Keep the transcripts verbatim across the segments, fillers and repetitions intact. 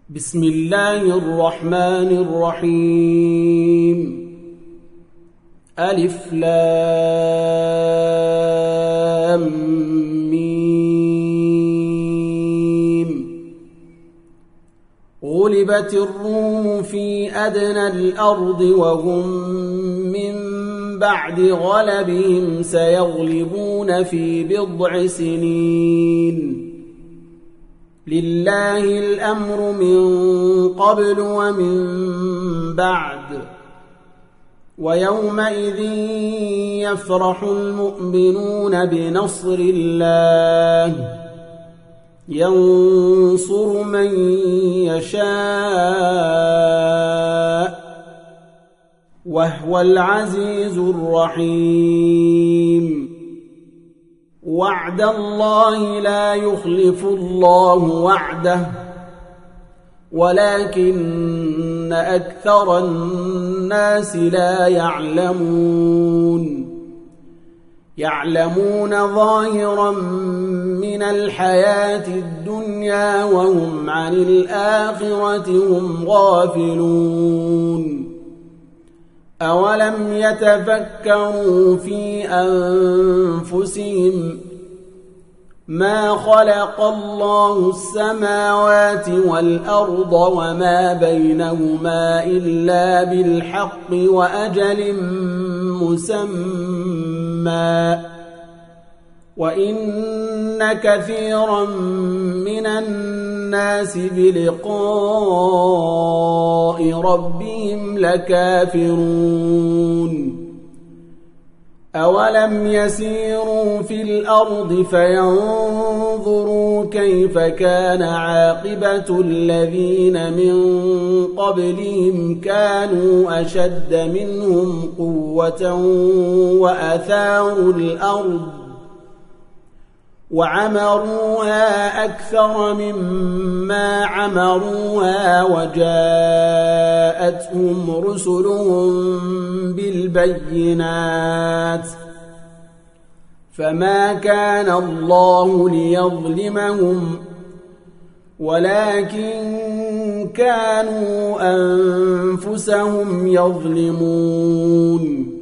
بسم الله الرحمن الرحيم. ألف لام ميم. غلبت الروم في أدنى الأرض وهم من بعد غلبهم سيغلبون في بضع سنين. لله الأمر من قبل ومن بعد ويومئذ يفرح المؤمنون بنصر الله ينصر من يشاء وهو العزيز الرحيم. وعد الله لا يخلف الله وعده ولكن أكثر الناس لا يعلمون. يعلمون ظاهرا من الحياة الدنيا وهم عن الآخرة هم غافلون. أولم يتفكروا في أنفسهم ما خلق الله السماوات والأرض وما بينهما إلا بالحق وأجل مسمى وإن كثيرا من الناس بلقاء ربهم لكافرون. أولم يسيروا في الأرض فينظروا كيف كان عاقبة الذين من قبلهم كانوا أشد منهم قوة وأثاروا الأرض وعمروها أكثر مما عمروها وجاءتهم رسلهم بالبينات فما كان الله ليظلمهم ولكن كانوا أنفسهم يظلمون.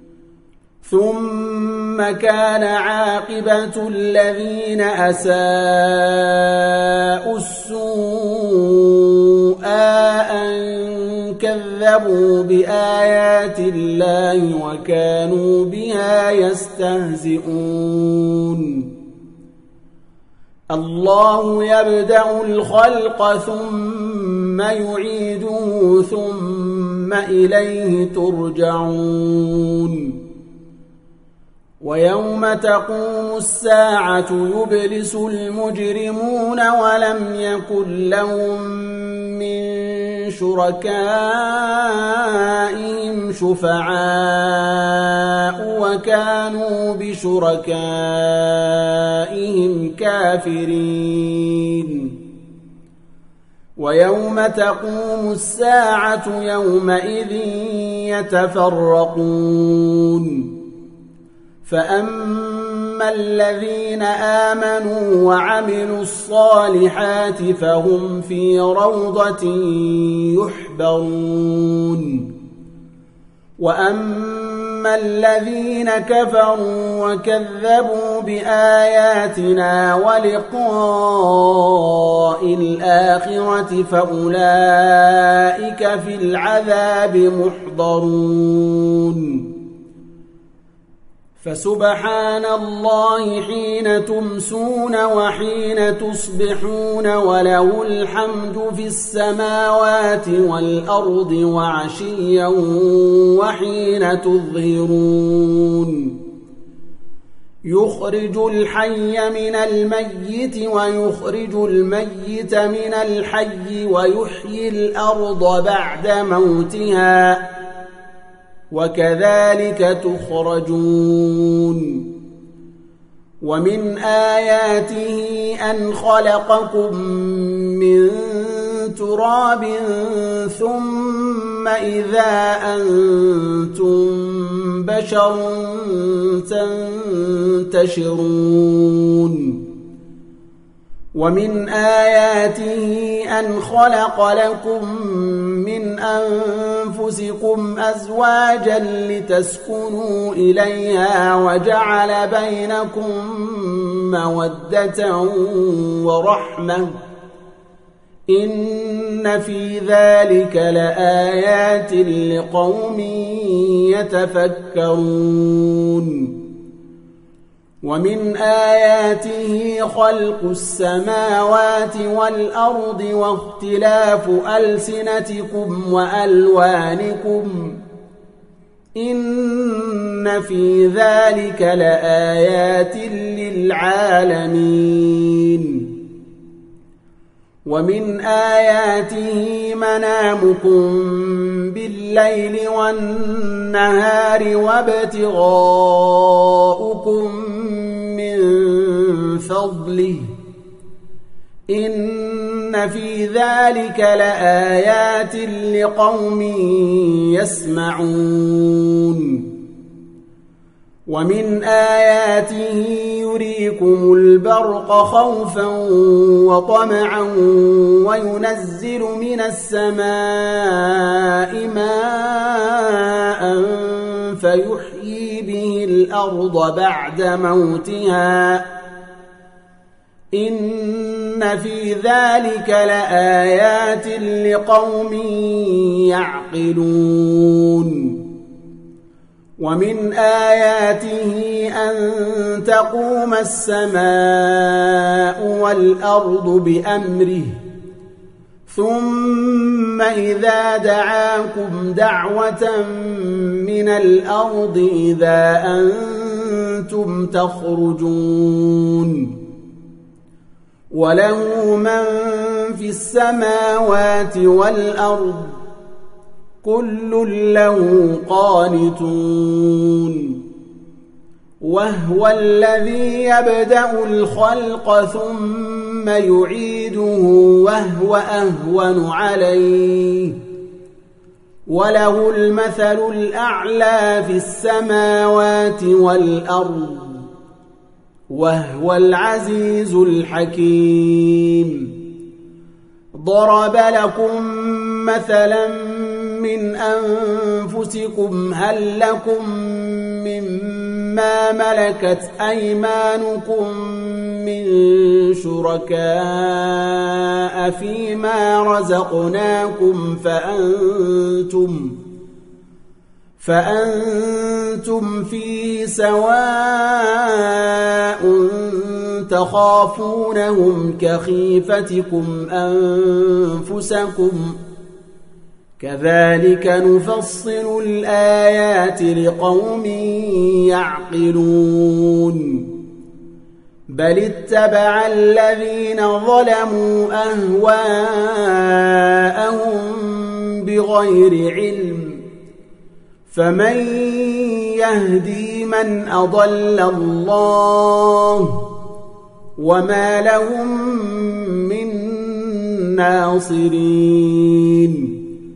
ثم كان عاقبة الذين أساءوا السوء أن كذبوا بآيات الله وكانوا بها يستهزئون. الله يبدأ الخلق ثم يعيده ثم إليه ترجعون. ويوم تقوم الساعة يبلس المجرمون ولم يكن لهم من شركائهم شفعاء وكانوا بشركائهم كافرين. ويوم تقوم الساعة يومئذ يتفرقون. فأما الذين آمنوا وعملوا الصالحات فهم في روضة يحبرون. وأما الذين كفروا وكذبوا بآياتنا ولقاء الآخرة فأولئك في العذاب محضرون. فسبحان الله حين تمسون وحين تصبحون وله الحمد في السماوات والأرض وعشيا وحين تظهرون. يخرج الحي من الميت ويخرج الميت من الحي ويحيي الأرض بعد موتها وكذلك تخرجون. ومن آياته أن خلقكم من تراب ثم إذا أنتم بشر تنتشرون. ومن آياته أن خلق لكم من أنفسكم أزواجا لتسكنوا إليها وجعل بينكم مودة ورحمة إن في ذلك لآيات لقوم يتفكرون ومن آياته خلق السماوات والأرض واختلاف ألسنتكم وألوانكم إن في ذلك لآيات للعالمين ومن آياته منامكم بالليل والنهار وابتغاؤكم من فضله إن في ذلك لآيات لقوم يسمعون ومن آياته يريكم البرق خوفا وطمعا وينزل من السماء ماء فيحيي به الأرض بعد موتها إن في ذلك لآيات لقوم يعقلون ومن آياته أن تقوم السماء والأرض بأمره ثم إذا دعاكم دعوة من الأرض إذا أنتم تخرجون وله من في السماوات والأرض كل له قانتون وهو الذي يبدأ الخلق ثم يعيده وهو أهون عليه وله المثل الأعلى في السماوات والأرض وهو العزيز الحكيم ضرب لكم مثلا من أنفسكم هل لكم مما ملكت أيمانكم من شركاء فيما رزقناكم فأنتم فأنتم فيه سواء تخافونهم كخيفتكم أنفسكم كذلك نفصل الآيات لقوم يعقلون بل اتبع الذين ظلموا أهواءهم بغير علم فمن يهدي من أضل الله وما لهم من ناصرين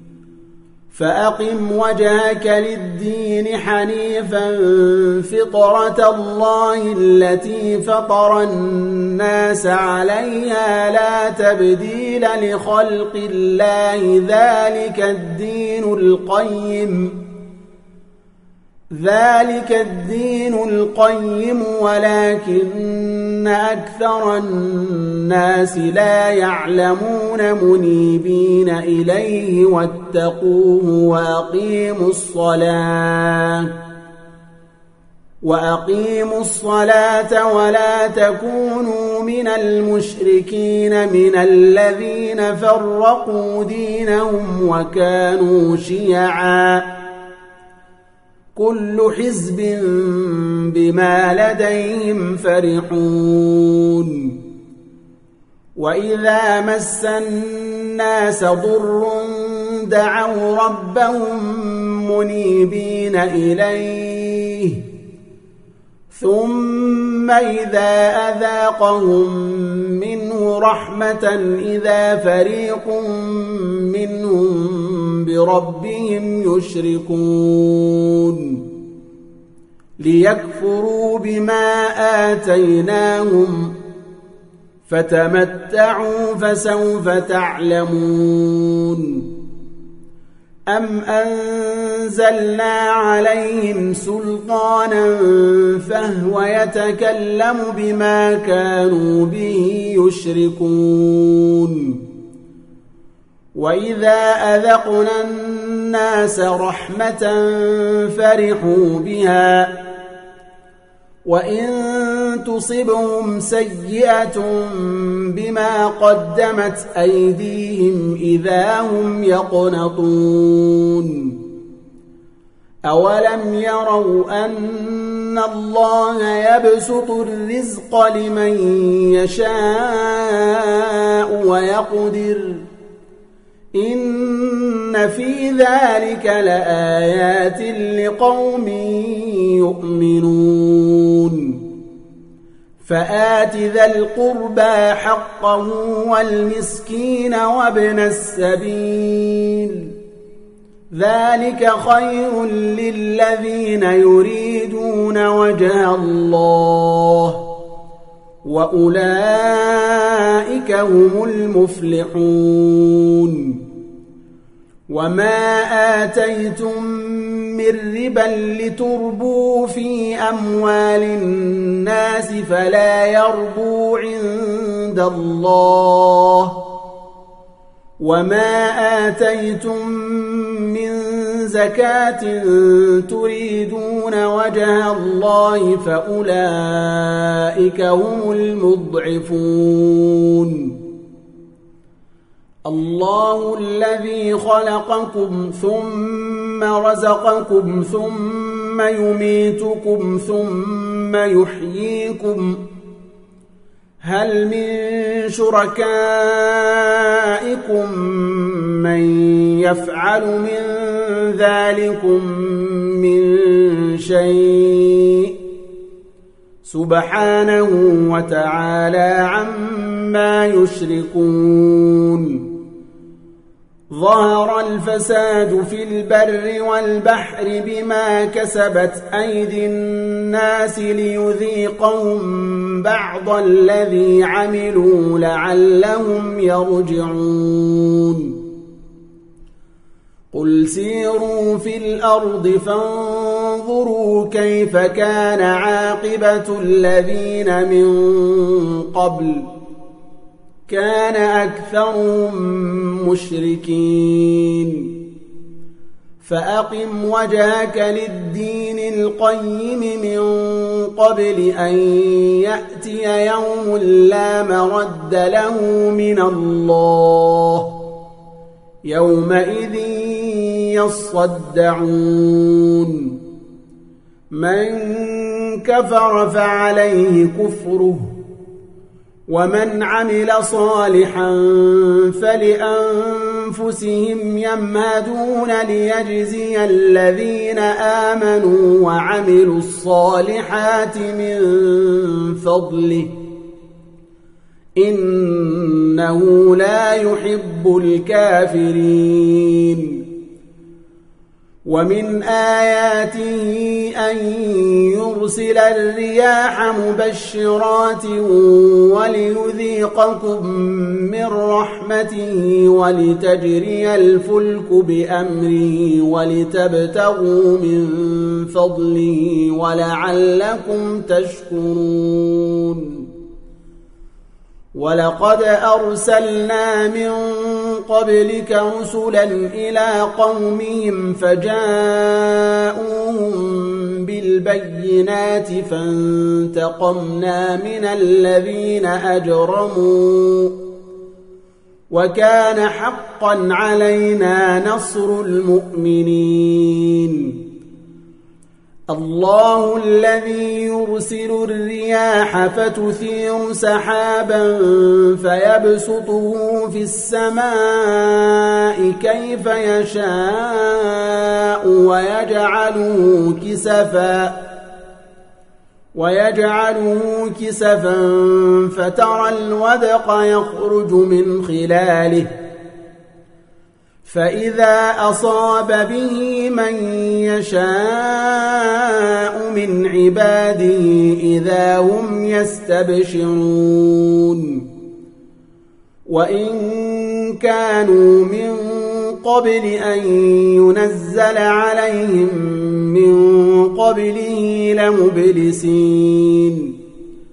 فأقم وجهك للدين حنيفا فطرة الله التي فطر الناس عليها لا تبديل لخلق الله ذلك الدين القيم ذلك الدين القيم ولكن أكثر الناس لا يعلمون منيبين إليه واتقوه وأقيموا الصلاة وأقيموا الصلاة ولا تكونوا من المشركين من الذين فرقوا دينهم وكانوا شيعاً كل حزب بما لديهم فرحون وإذا مس الناس ضر دعوا ربهم منيبين إليه ثم إذا أذاقهم منه رحمة إذا فريق منهم بربهم يشركون ليكفروا بما آتيناهم فتمتعوا فسوف تعلمون أم أنزلنا عليهم سلطانا فهو يتكلم بما كانوا به يشركون وإذا أذقنا الناس رحمة فرحوا بها وإن تصبهم سيئة بما قدمت أيديهم إذا هم يقنطون أولم يروا أن الله يبسط الرزق لمن يشاء ويقدر إن في ذلك لآيات لقوم يؤمنون فآت ذا القربى حقه والمسكين وابن السبيل ذلك خير للذين يريدون وجه الله وأولئك هم المفلحون وما آتيتم من ربا لتربوا في أموال الناس فلا يربو عند الله وما آتيتم من زكاة تريدون وجه الله فأولئك هم المضعفون الله الذي خلقكم ثم رزقكم ثم يميتكم ثم يحييكم هل من شركائكم من يفعل من ذلكم من شيء سبحانه وتعالى عما يشركون ظهر الفساد في البر والبحر بما كسبت أيدي الناس ليذيقهم بعض الذي عملوا لعلهم يرجعون قل سيروا في الأرض فانظروا كيف كان عاقبة الذين من قبل كان أكثرهم مشركين فأقم وجهك للدين القيم من قبل أن يأتي يوم لا مرد له من الله يومئذ يصدعون من كفر فعليه كفره ومن عمل صالحا فلأنفسهم يمهدون ليجزي الذين آمنوا وعملوا الصالحات من فضله إنه لا يحب الكافرين ومن آياته أن يرسل الرياح مبشرات وليذيقكم من رحمته ولتجري الفلك بأمره ولتبتغوا من فضله ولعلكم تشكرون ولقد أرسلنا من قبلك رسلا إلى قومهم فجاءوهم بالبينات فانتقمنا من الذين أجرموا وكان حقا علينا نصر المؤمنين الله الذي يرسل الرياح فتثير سحابا فيبسطه في السماء كيف يشاء ويجعله كسفا ويجعله كسفا فترى الودق يخرج من خلاله فإذا أصاب به من يشاء من عباده إذا هم يستبشرون وإن كانوا من قبل أن ينزل عليهم من قبله لمبلسين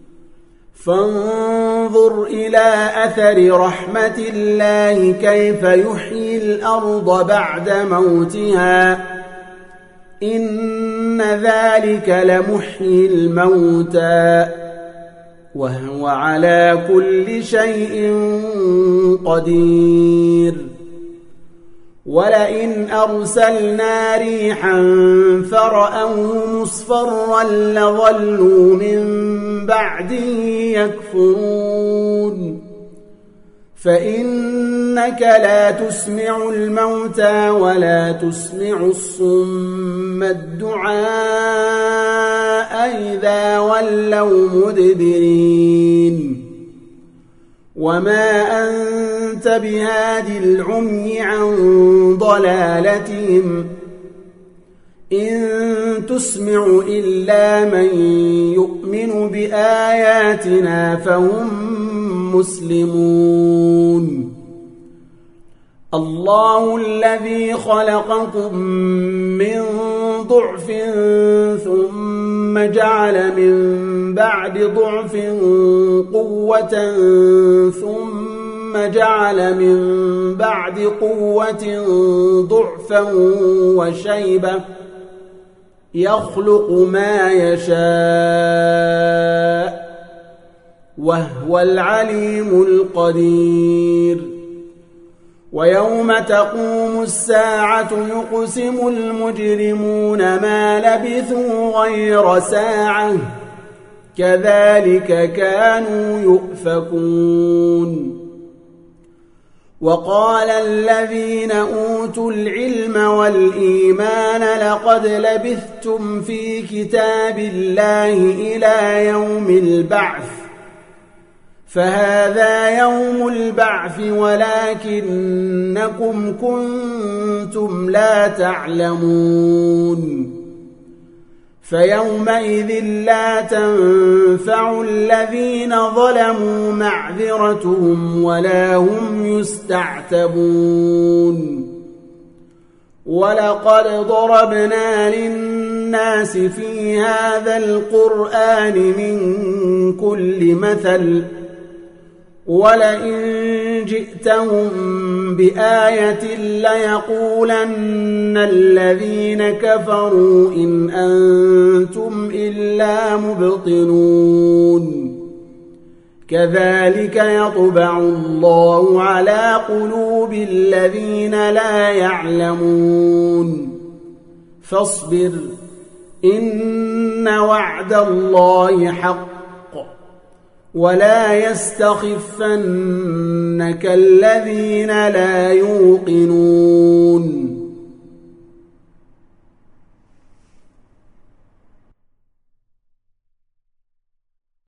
فانظر إلى أثر رحمة الله كيف يحيي الأرض بعد موتها إن ذلك لمحيي الموتى وهو على كل شيء قدير ولئن أرسلنا ريحا فرأوه مصفرا لظلوا من بعده يكفرون فإنك لا تسمع الموتى ولا تسمع الصم الدعاء إذا ولوا مدبرين وما أنت بهاد العمي عن ضلالتهم إن تسمع إلا من يؤمن بآياتنا فهم مسلمون الله الذي خلقكم من ضعف ثم جعل من بعد ضعف قوة ثم جعل من بعد قوة ضعفا وشيبة يخلق ما يشاء وهو العليم القدير ويوم تقوم الساعة يقسم المجرمون ما لبثوا غير ساعة كذلك كانوا يؤفكون وقال الذين أوتوا العلم والإيمان لقد لبثتم في كتاب الله إلى يوم البعث فهذا يوم البعث ولكنكم كنتم لا تعلمون فيومئذ لا تنفع الذين ظلموا معذرتهم ولا هم يستعتبون ولقد ضربنا للناس في هذا القرآن من كل مثل ولئن جئتهم بآية ليقولن الذين كفروا إن أنتم إلا مبطلون كذلك يطبع الله على قلوب الذين لا يعلمون فاصبر إن وعد الله حق ولا يستخفنك الذين لا يوقنون